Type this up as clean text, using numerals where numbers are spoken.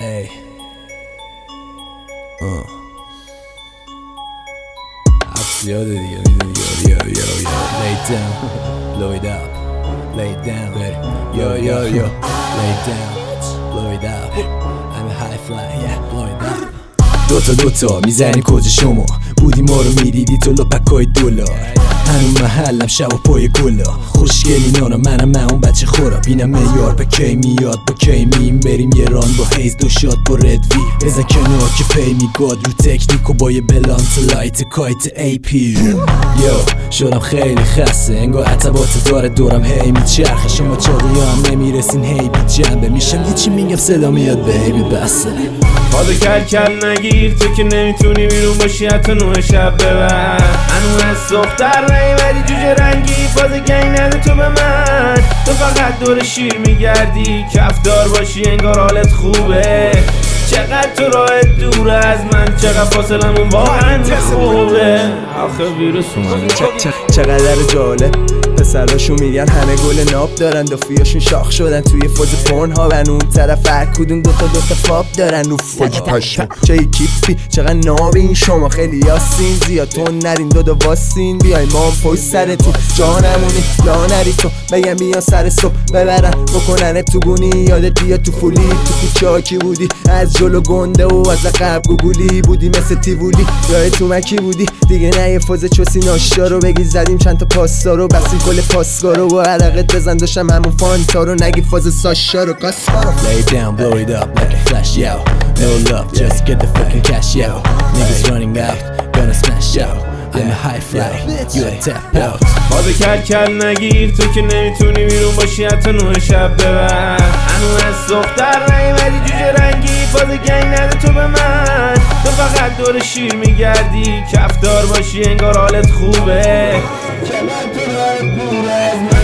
Ey. عکس یاده دیگه میدونی. Yo lay down, blow it up, lay down. Yo lay down, blow it up. I'm a high fly, yeah, blow it up. دوتا میزنی کجا شما بودی ما رو میدیدی تو لپکای دولا هنون محلم شب و پای گلا خوشگلی نانا منم اون بچه خورا بینم میار به کی میاد با کی میم بریم یه ران با هیز دو شات با ردوی بزن کنار که پی میگاد رو تکنیک و با یه بلانت لایت کایت ای پی یو شدم خیلی خسته انگار عتبات داره دورم هی میچرخه شما چاقی هم نمیرسین هی بی جنبه میشم یه چی میگم صدا میاد بیبی بسه بادو کل نگیر تو که نمیتونی بیرون باشی حتی 9 شب ببر هنو از دختر نیومدی جوجه رنگی باز گنگ نده تو به من تو فقط دور شیر میگردی کفدار باشی انگار حالت خوبه چقدر تو راحت دور از من چقدر فاصلمون واقعا خوبه آخه ویروس اومده چقدر جالب پسراشون میگن همه گل ناب دارن دافیاشون شاخ شدن توی فاز پورن ها و اون طرف هر کدوم دوتا فاب دارن رو فاج پشم چه کیفی چقدر ناب این شما خیلی یاسین زیاد تو نرین دو واسین بیای ما پشت سرتون جانمونی لا نری تو بگم بیا سر صبح ببرن بکنن تو گونی یادت بیا تو فولی تو کوچه کی بودی از جلو گنده و از عقب گوگولی بودی مثل تیوولی یا تو مکی بودی دیگه نه یه فاز چوسی ناشتا رو بگی زدیم چند تا پاستا رو بسیم کل پاسگاه رو و عرقت بزن داشتم همون فانتا رو نگی فاز ساشا رو کاسپا رو Lay down, blow it up like a flash, yo. No love, just get the fucking cash, yo. Niggas running out, gonna smash, yo. I'm a high fly, you a tap out. بادو کل نگیر تو که نمیتونی بیرون باشی حتی 9 شب ببر هنو از دختر نیومدی جوجه رنگی باز گنگ نده تو به من تو فقط دور شیر میگردی کفدار باشی انگار حالت خوبه چقدر تو راحت دور از من